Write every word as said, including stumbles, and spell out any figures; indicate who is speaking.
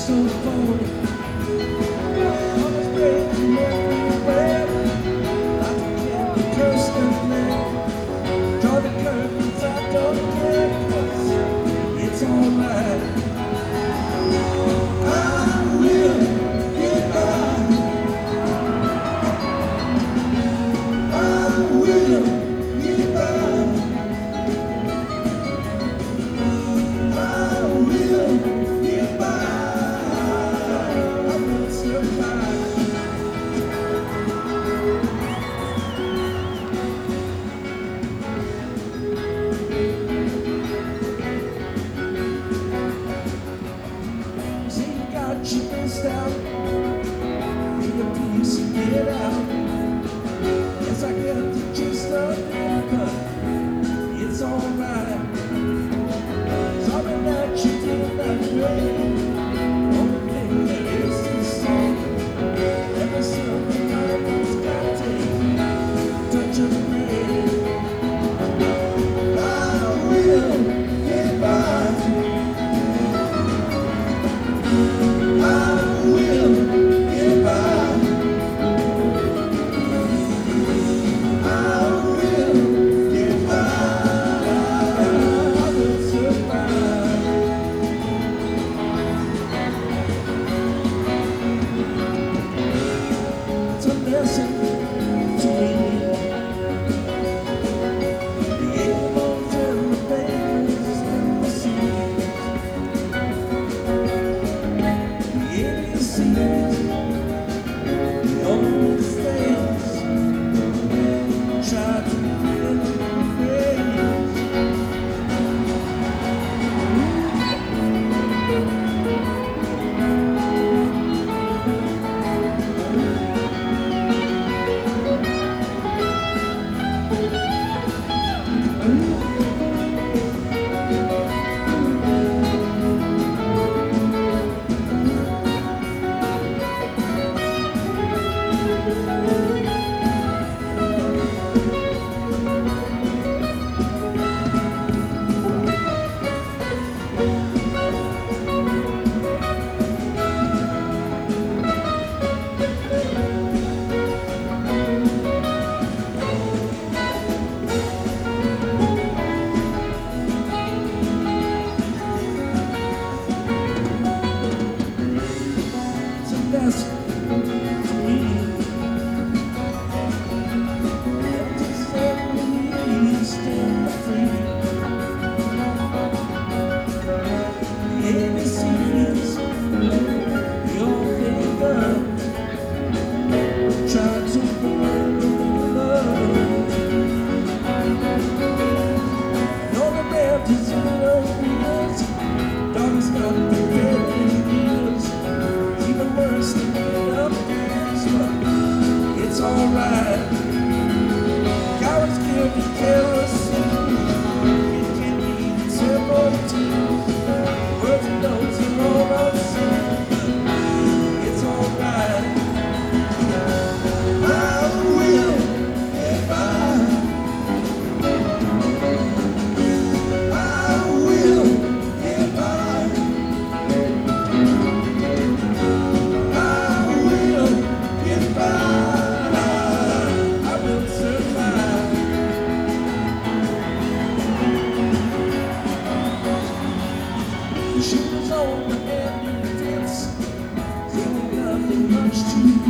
Speaker 1: so phony. I'm afraid to let me away. I forget the personal name. Draw the curtains, I don't care, 'cause it's alright. I will get by. I will get by. I will get by. I will survive. See, you got you missed out. Need a piece and get out. Yes, I get the gist of it, but it's alright. Sorry that you feel that way. Only thing that is the same. Every single time it's got to touch of me. I will get by. I will get by. I will get by. I will survive. It's a lesson to me. The animals and the bears and the seas. The idiocies, the old things. Try to feel the face. It's a lesson to me. To set me east and free. The A B Cs, the old finger. Try to burn love. No, the band is zero wheels. Dog's got the dead wheels. Even worse than being up stairs, but it's alright. Cowards give you kerosene. It can be seventeen. Words and notes are all the same. It's alright. I will get by. I will get by. I will get by. I will survive. The shoes on the end of the fence. Ain't nothing much to